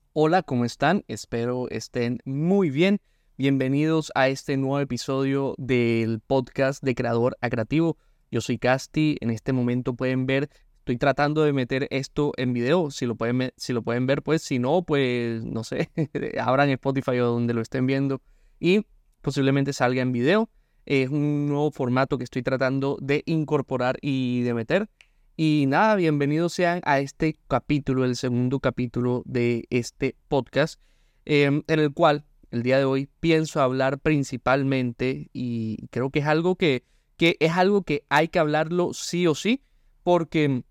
Hola, ¿cómo están? Espero estén muy bien. Bienvenidos a este nuevo episodio del podcast de Creador a Creativo. Yo soy Casti. En este momento pueden ver, estoy tratando de meter esto en video. Si lo pueden ver, pues si no, pues no sé, abran Spotify o donde lo estén viendo y posiblemente salga en video. Es un nuevo formato que estoy tratando de incorporar y de meter. Y nada, bienvenidos sean a este capítulo, el segundo capítulo de este podcast, en el cual el día de hoy pienso hablar principalmente, y creo que es algo que es algo que hay que hablarlo sí o sí, porque,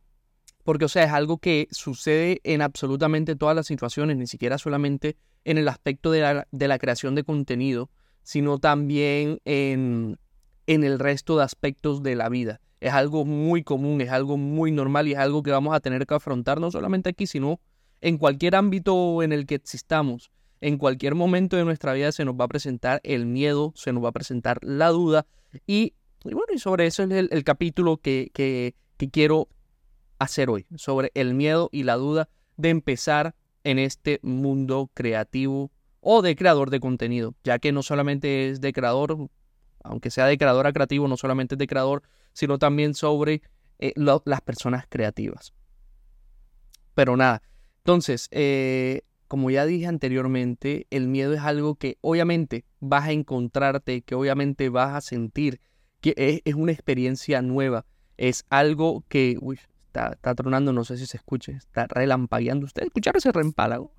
o sea, es algo que sucede en absolutamente todas las situaciones, ni siquiera solamente en el aspecto de la creación de contenido, sino también en el resto de aspectos de la vida. Es algo muy común, es algo muy normal y es algo que vamos a tener que afrontar no solamente aquí, sino en cualquier ámbito en el que existamos. En cualquier momento de nuestra vida se nos va a presentar el miedo, se nos va a presentar la duda y bueno, y sobre eso es el capítulo que quiero hacer hoy, sobre el miedo y la duda de empezar en este mundo creativo o de creador de contenido, ya que no solamente es de creador, aunque sea de creador a creativo, no solamente es de creador, sino también sobre las personas creativas. Pero nada, entonces, como ya dije anteriormente, el miedo es algo que obviamente vas a encontrarte, que obviamente vas a sentir, que es una experiencia nueva, es algo que, uy, está tronando, no sé si se escuche, está relampagueando. ¿Ustedes escucharon ese reempálago?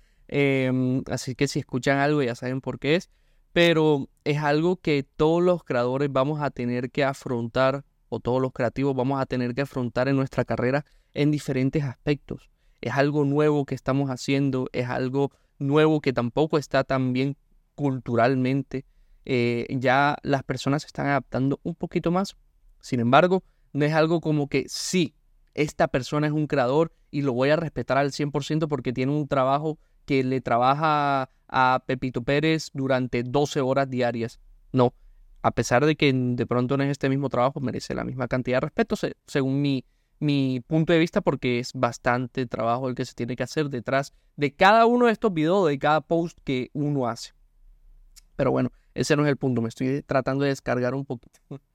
Así que si escuchan algo ya saben por qué es, pero es algo que todos los creadores vamos a tener que afrontar, o todos los creativos vamos a tener que afrontar en nuestra carrera en diferentes aspectos. Es algo nuevo que estamos haciendo, es algo nuevo que tampoco está tan bien culturalmente. Ya las personas se están adaptando un poquito más. Sin embargo, no es algo como que sí, esta persona es un creador y lo voy a respetar al 100% porque tiene un trabajo que le trabaja a Pepito Pérez durante 12 horas diarias. No, a pesar de que de pronto no es este mismo trabajo, merece la misma cantidad de respeto, según mi punto de vista, porque es bastante trabajo el que se tiene que hacer detrás de cada uno de estos videos, de cada post que uno hace. Pero bueno, ese no es el punto, me estoy tratando de descargar un poquito.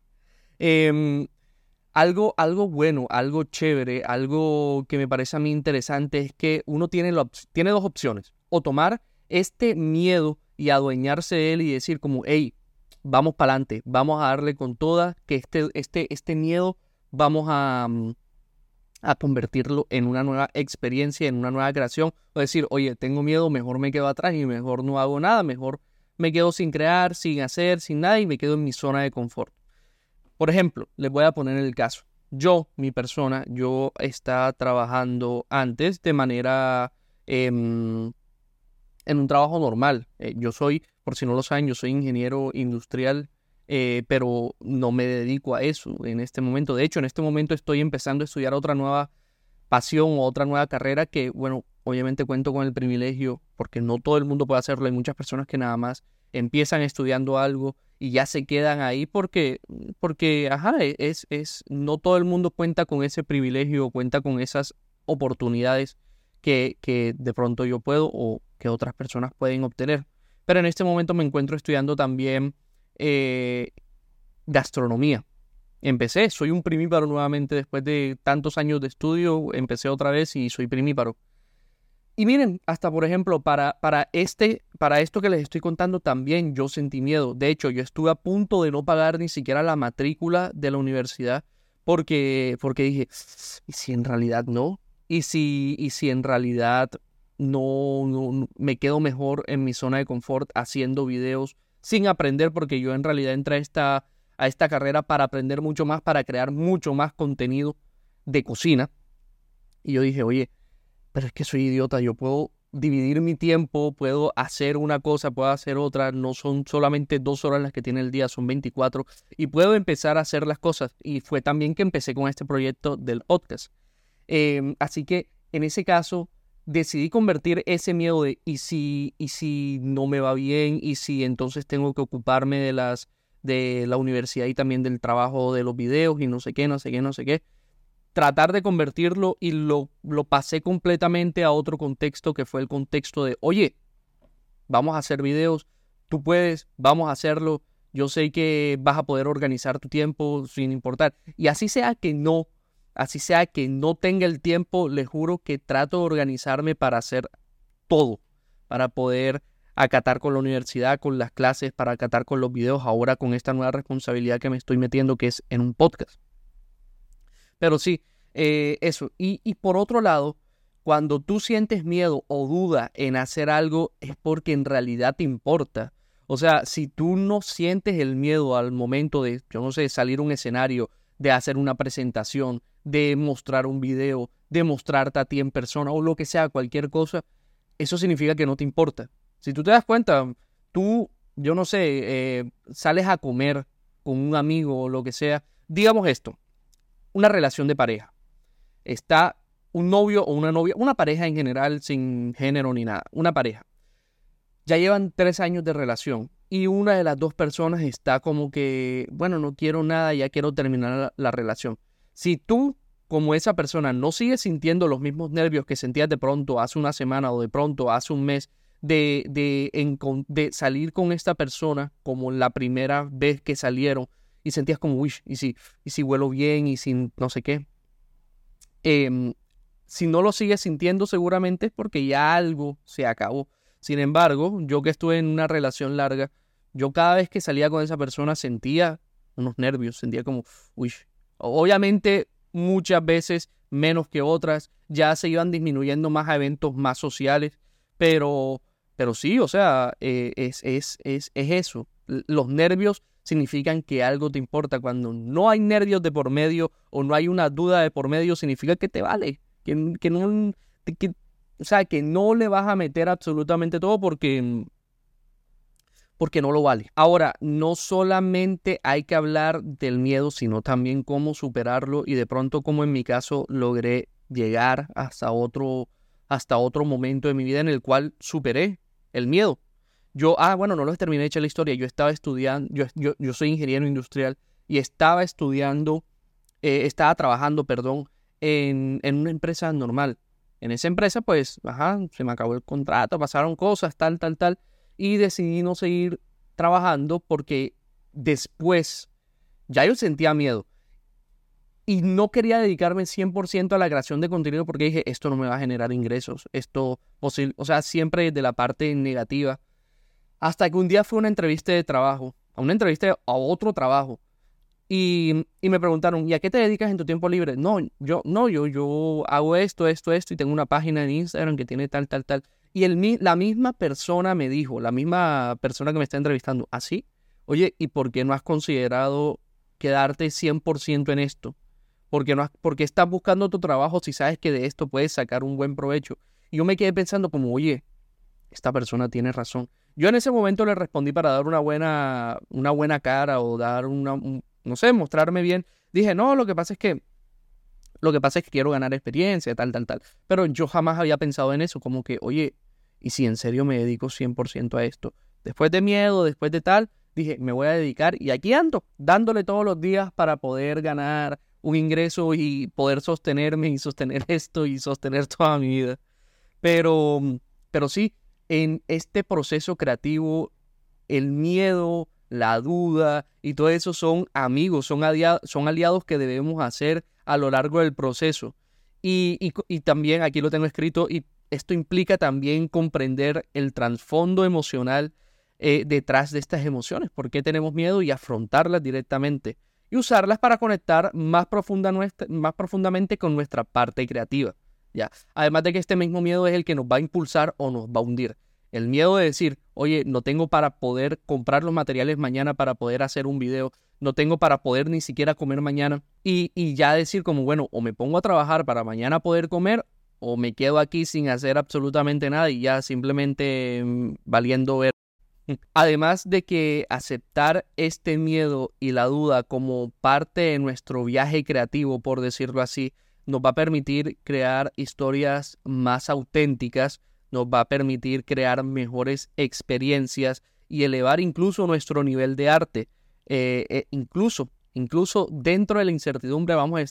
Em, algo bueno, algo chévere, algo que me parece a mí interesante es que uno tiene dos opciones. O tomar este miedo y adueñarse de él y decir como, hey, vamos para adelante, vamos a darle con toda, que este miedo vamos a convertirlo en una nueva experiencia, en una nueva creación. O decir, oye, tengo miedo, mejor me quedo atrás y mejor no hago nada, mejor me quedo sin crear, sin hacer, sin nada y me quedo en mi zona de confort. Por ejemplo, les voy a poner el caso. Mi persona, yo estaba trabajando antes de manera en un trabajo normal. Yo soy, por si no lo saben, yo soy ingeniero industrial, pero no me dedico a eso en este momento. De hecho, en este momento estoy empezando a estudiar otra nueva pasión o otra nueva carrera que, bueno, obviamente cuento con el privilegio, porque no todo el mundo puede hacerlo. Hay muchas personas que nada más empiezan estudiando algo y ya se quedan ahí porque ajá, no todo el mundo cuenta con ese privilegio, cuenta con esas oportunidades que de pronto yo puedo o que otras personas pueden obtener. Pero en este momento me encuentro estudiando también eh, gastronomía. Soy un primíparo nuevamente después de tantos años de estudio, empecé otra vez y soy primíparo. Y miren, hasta por ejemplo, para esto que les estoy contando también yo sentí miedo. De hecho, yo estuve a punto de no pagar ni siquiera la matrícula de la universidad porque dije, ¿y si en realidad no? ¿Y si en realidad no me quedo mejor en mi zona de confort haciendo videos sin aprender? Porque yo en realidad entré a esta carrera para aprender mucho más, para crear mucho más contenido de cocina. Y yo dije, oye, pero es que soy idiota, yo puedo dividir mi tiempo, puedo hacer una cosa, puedo hacer otra, no son solamente 2 horas las que tiene el día, son 24, y puedo empezar a hacer las cosas. Y fue también que empecé con este proyecto del podcast. Así que en ese caso decidí convertir ese miedo de ¿y si no me va bien? ¿Y si entonces tengo que ocuparme de la universidad y también del trabajo de los videos y no sé qué, no sé qué, no sé qué? tratar de convertirlo y lo pasé completamente a otro contexto, que fue el contexto de, oye, vamos a hacer videos, tú puedes, vamos a hacerlo, yo sé que vas a poder organizar tu tiempo sin importar. Y así sea que no tenga el tiempo, les juro que trato de organizarme para hacer todo, para poder acatar con la universidad, con las clases, para acatar con los videos, ahora con esta nueva responsabilidad que me estoy metiendo, que es en un podcast. Pero sí, eso. Y por otro lado, cuando tú sientes miedo o duda en hacer algo, es porque en realidad te importa. O sea, si tú no sientes el miedo al momento de, yo no sé, salir a un escenario, de hacer una presentación, de mostrar un video, de mostrarte a ti en persona o lo que sea, cualquier cosa, eso significa que no te importa. Si tú te das cuenta, tú, yo no sé, sales a comer con un amigo o lo que sea, digamos esto, una relación de pareja. Está un novio o una novia, una pareja en general sin género ni nada, una pareja. Ya llevan 3 años de relación y una de las dos personas está como que, bueno, no quiero nada, ya quiero terminar la relación. Si tú, como esa persona, no sigues sintiendo los mismos nervios que sentías de pronto hace una semana o de pronto hace un mes de salir con esta persona como la primera vez que salieron y sentías como, uy, y si huelo bien y si no sé qué. Si no lo sigues sintiendo seguramente es porque ya algo se acabó. Sin embargo, yo que estuve en una relación larga, yo cada vez que salía con esa persona sentía unos nervios, sentía como, uy. Obviamente muchas veces menos que otras, ya se iban disminuyendo más a eventos más sociales, pero sí, o sea, es eso. Los nervios significan que algo te importa. Cuando no hay nervios de por medio o no hay una duda de por medio, significa que te vale, que no, o sea, que no le vas a meter absolutamente todo porque no lo vale. Ahora, no solamente hay que hablar del miedo, sino también cómo superarlo y de pronto como en mi caso logré llegar hasta otro momento de mi vida en el cual superé el miedo. Bueno, no lo terminé de echar la historia. Yo estaba estudiando, yo soy ingeniero industrial y estaba trabajando, perdón, en una empresa normal. En esa empresa, pues, se me acabó el contrato, pasaron cosas, tal, y decidí no seguir trabajando porque después ya yo sentía miedo y no quería dedicarme 100% a la creación de contenido porque dije, esto no me va a generar ingresos, o sea, siempre desde la parte negativa. Hasta que un día fue una entrevista de trabajo, a otro trabajo. Y me preguntaron, ¿y a qué te dedicas en tu tiempo libre? Yo hago esto, y tengo una página en Instagram que tiene tal. Y la misma persona me dijo, la misma persona que me está entrevistando, ¿así? Oye, ¿y por qué no has considerado quedarte 100% en esto? ¿Por qué estás buscando tu trabajo si sabes que de esto puedes sacar un buen provecho? Y yo me quedé pensando como, oye, esta persona tiene razón. Yo en ese momento le respondí para dar una buena cara o dar no sé, mostrarme bien. Dije, no, lo que pasa es que quiero ganar experiencia, tal. Pero yo jamás había pensado en eso, como que, oye, ¿y si en serio me dedico 100% a esto? Después de miedo, después de tal, dije, me voy a dedicar y aquí ando, dándole todos los días para poder ganar un ingreso y poder sostenerme y sostener esto y sostener toda mi vida. Pero sí, en este proceso creativo, el miedo, la duda y todo eso son amigos, son aliados que debemos hacer a lo largo del proceso. Y también, aquí lo tengo escrito, y esto implica también comprender el trasfondo emocional detrás de estas emociones, por qué tenemos miedo y afrontarlas directamente y usarlas para conectar más profundamente con nuestra parte creativa. ¿Ya? Además de que este mismo miedo es el que nos va a impulsar o nos va a hundir. El miedo de decir, oye, no tengo para poder comprar los materiales mañana para poder hacer un video, no tengo para poder ni siquiera comer mañana y ya decir como, bueno, o me pongo a trabajar para mañana poder comer o me quedo aquí sin hacer absolutamente nada y ya simplemente valiendo ver. Además de que aceptar este miedo y la duda como parte de nuestro viaje creativo, por decirlo así, nos va a permitir crear historias más auténticas, nos va a permitir crear mejores experiencias y elevar incluso nuestro nivel de arte. Incluso dentro de la incertidumbre vamos a estar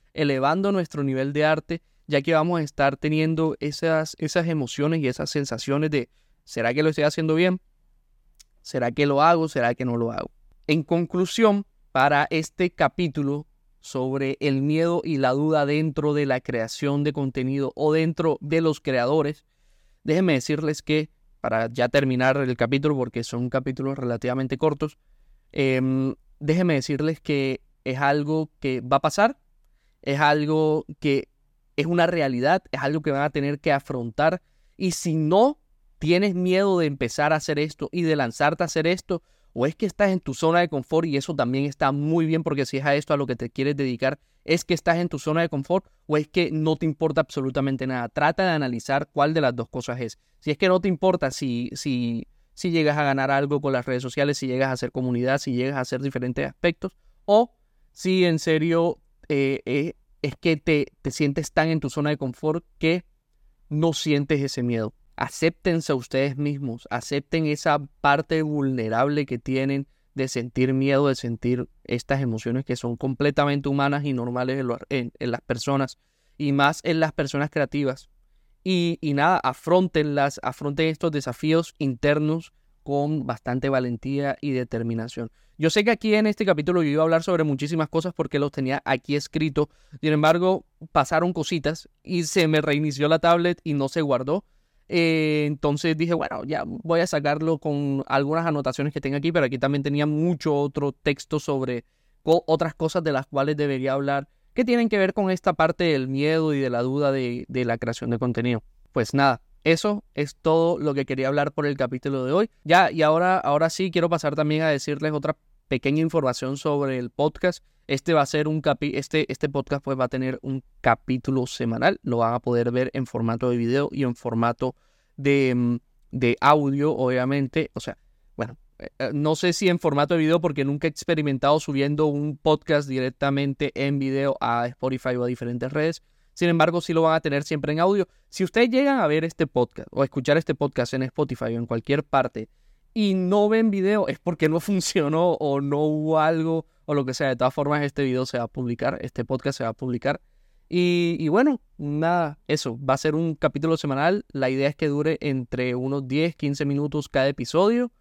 elevando nuestro nivel de arte, ya que vamos a estar teniendo esas emociones y esas sensaciones de ¿será que lo estoy haciendo bien? ¿Será que lo hago? ¿Será que no lo hago? En conclusión, para este capítulo sobre el miedo y la duda dentro de la creación de contenido o dentro de los creadores, déjenme decirles que, para ya terminar el capítulo, porque son capítulos relativamente cortos, déjenme decirles que es algo que va a pasar, es algo que es una realidad, es algo que van a tener que afrontar, y si no tienes miedo de empezar a hacer esto y de lanzarte a hacer esto, o es que estás en tu zona de confort, y eso también está muy bien, porque si es a esto a lo que te quieres dedicar, es que estás en tu zona de confort, o es que no te importa absolutamente nada. Trata de analizar cuál de las dos cosas es. Si es que no te importa si llegas a ganar algo con las redes sociales, si llegas a hacer comunidad, si llegas a hacer diferentes aspectos, o si en serio es que te sientes tan en tu zona de confort que no sientes ese miedo. Acéptense a ustedes mismos, acepten esa parte vulnerable que tienen de sentir miedo, de sentir estas emociones que son completamente humanas y normales en las personas, y más en las personas creativas. Y nada, afronten estos desafíos internos con bastante valentía y determinación. Yo sé que aquí en este capítulo yo iba a hablar sobre muchísimas cosas porque los tenía aquí escrito. Sin embargo, pasaron cositas y se me reinició la tablet y no se guardó. Entonces dije, bueno, ya voy a sacarlo con algunas anotaciones que tengo aquí, pero aquí también tenía mucho otro texto sobre otras cosas de las cuales debería hablar, que tienen que ver con esta parte del miedo y de la duda de la creación de contenido. Pues nada, eso es todo lo que quería hablar por el capítulo de hoy. Ya, y ahora sí quiero pasar también a decirles otra pequeña información sobre el podcast. Este va a ser este podcast pues va a tener un capítulo semanal. Lo van a poder ver en formato de video y en formato de audio, obviamente. O sea, bueno, no sé si en formato de video porque nunca he experimentado subiendo un podcast directamente en video a Spotify o a diferentes redes. Sin embargo, sí lo van a tener siempre en audio. Si ustedes llegan a ver este podcast o a escuchar este podcast en Spotify o en cualquier parte y no ven video, es porque no funcionó o no hubo algo o lo que sea. De todas formas, este video se va a publicar, este podcast se va a publicar. Y bueno, nada, eso, va a ser un capítulo semanal. La idea es que dure entre unos 10, 15 minutos cada episodio.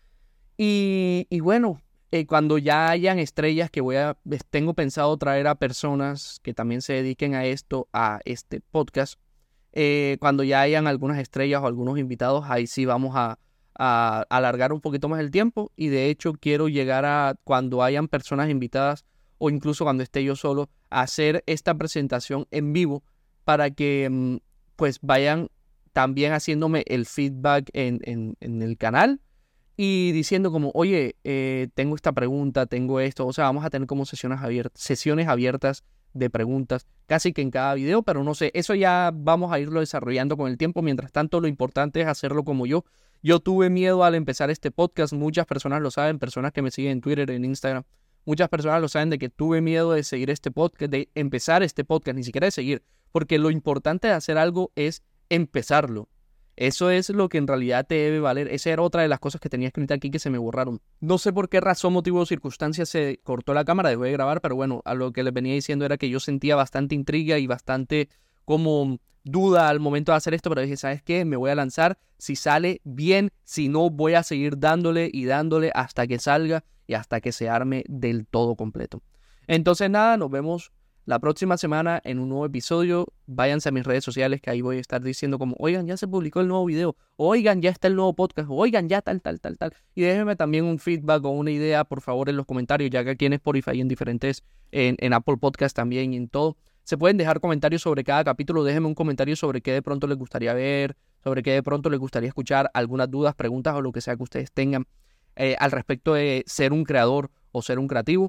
Y bueno, cuando ya hayan estrellas tengo pensado traer a personas que también se dediquen a esto, a este podcast. Cuando ya hayan algunas estrellas o algunos invitados, ahí sí vamos a alargar un poquito más el tiempo. Y de hecho quiero llegar a cuando hayan personas invitadas o incluso cuando esté yo solo, a hacer esta presentación en vivo para que pues vayan también haciéndome el feedback en el canal y diciendo como, oye, tengo esta pregunta, tengo esto. O sea, vamos a tener como sesiones abiertas de preguntas casi que en cada video, pero no sé, eso ya vamos a irlo desarrollando con el tiempo. Mientras tanto, lo importante es hacerlo como yo. Yo tuve miedo al empezar este podcast, muchas personas lo saben, personas que me siguen en Twitter, en Instagram, muchas personas lo saben de que tuve miedo de seguir este podcast, de empezar este podcast, ni siquiera de seguir, porque lo importante de hacer algo es empezarlo. Eso es lo que en realidad te debe valer. Esa era otra de las cosas que tenía escrita aquí que se me borraron. No sé por qué razón, motivo o circunstancia se cortó la cámara, dejó de grabar, pero bueno, a lo que les venía diciendo era que yo sentía bastante intriga y bastante como duda al momento de hacer esto, pero dije, ¿sabes qué? Me voy a lanzar. Si sale bien, si no, voy a seguir dándole y dándole hasta que salga y hasta que se arme del todo completo. Entonces nada, nos vemos la próxima semana en un nuevo episodio. Váyanse a mis redes sociales que ahí voy a estar diciendo como, oigan, ya se publicó el nuevo video, oigan, ya está el nuevo podcast, oigan, ya tal. Y déjenme también un feedback o una idea, por favor, en los comentarios, ya que aquí en Spotify y en diferentes, en Apple Podcast también y en todo, se pueden dejar comentarios sobre cada capítulo. Déjenme un comentario sobre qué de pronto les gustaría ver, sobre qué de pronto les gustaría escuchar, algunas dudas, preguntas o lo que sea que ustedes tengan al respecto de ser un creador o ser un creativo.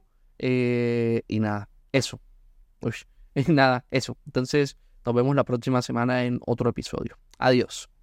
Y nada, eso. Nada, eso. Entonces, nos vemos la próxima semana en otro episodio. Adiós.